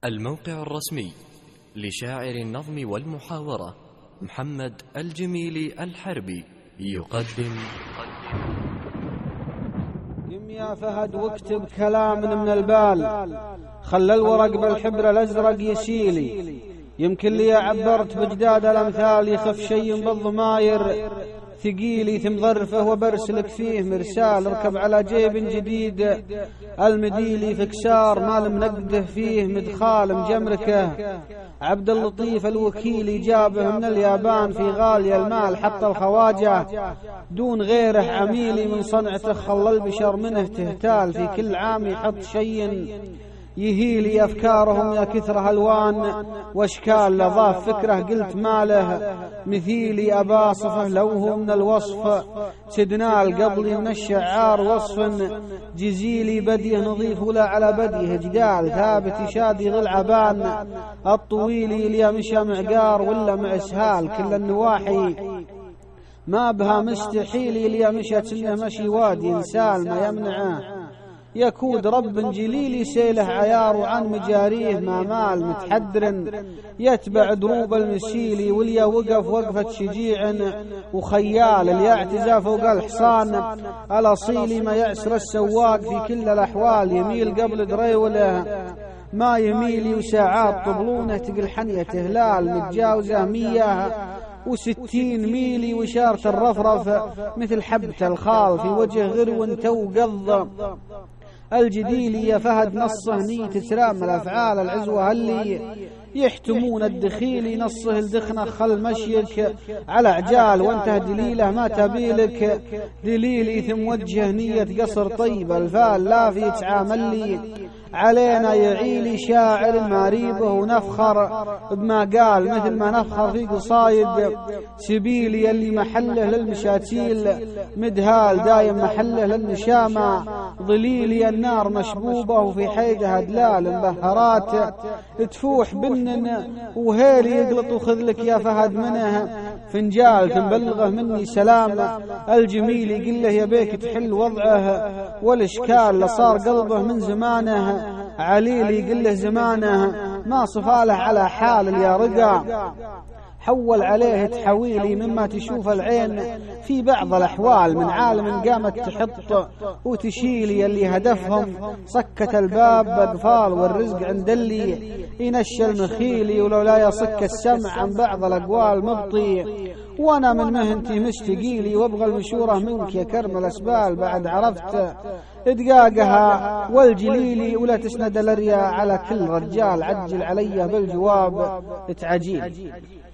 الموقع الرسمي لشاعر النظم والمحاورة محمد الجميلي الحربي يقدم قم يا فهد واكتب كلام من البال، خلى الورق بالحبر الأزرق يسيلي. يمكن لي عبرت بجداد الأمثال يخف شيء بالضماير ثقيلي، ثم ظرفه وبرسلك فيه مرسال. اركب على جيب جديد المديلي في كسار مال منقده فيه مدخال مجمركه. عبد اللطيف الوكيلي جابه من اليابان في غالي المال، حتى الخواجة دون غيره عميلي من صنعته. خلى البشر منه تهتال، في كل عام يحط شيء يهيلي. أفكارهم يا كثرها ألوان واشكال، لضاف فكره قلت ماله مثيلي. أباصفه لو هو من الوصف سدنال، قبلي من الشعار وصف جزيلي. بديه نظيف ولا على بديه جدال، ثابت شادي غلعبان الطويلي. ليا مشى معقار ولا مع اسهال، كل النواحي ما بها مستحيلي. ليا مشت انه مشي وادي انسال، ما يمنعه يكود رب جليلي. سيله عيار وعن مجاريه ما مال متحدر يتبع دروب المسيلي. وليا وقف وقفة شجيع وخيال، اللي اعتزى فوق الحصان الأصيلي. ما يعسر السواق في كل الأحوال، يميل قبل دريوله ما يميلي. وساعات طبلونه تقل حنية هلال متجاوزة 160 ميلي. وشارة الرفرف مثل حبة الخال، في وجه غرو توقض الجديلي. يا فهد نصه نية تسرام الأفعال العزوة اللي يحتمون الدخيلي. نصه الدخنة خل مشيك على عجال، وانته دليله ما تبيلك دليلي. ثم وجه نية قصر طيب الفال، لا في تعامل لي علينا يعيلي. شاعر ماريبه ونفخر بما قال، مثل ما نفخر في قصايد سبيلي. اللي محله للمشاتيل مدهال، دايم محله للنشامة ظليلي. النار مشبوبة وفي حيدها دلال، المبهرات تفوح بنن وهيلي. يقلط وخذ لك يا فهد منه فنجال، تنبلغه مني سلام الجميلي. قل له يبيك تحل وضعه والاشكال، لصار قلبه من زمانه عليلي. قل له زمانه ما صفاله على حال يا رقا، حول عليه تحويلي. مما تشوف العين في بعض الأحوال، من عالم قامت تحط وتشيلي. اللي هدفهم سكة الباب بقفال، والرزق عند اللي ينشى المخيلي. ولو لا يصك السمع عن بعض الأقوال مبطي، وانا من مهنتي مستقيلي. وابغى المشورة منك يا كرم الأسبال، بعد عرفت إدقاقها والجليلي. ولا تسند الرياء على كل رجال، عجل علي بالجواب تعجيل.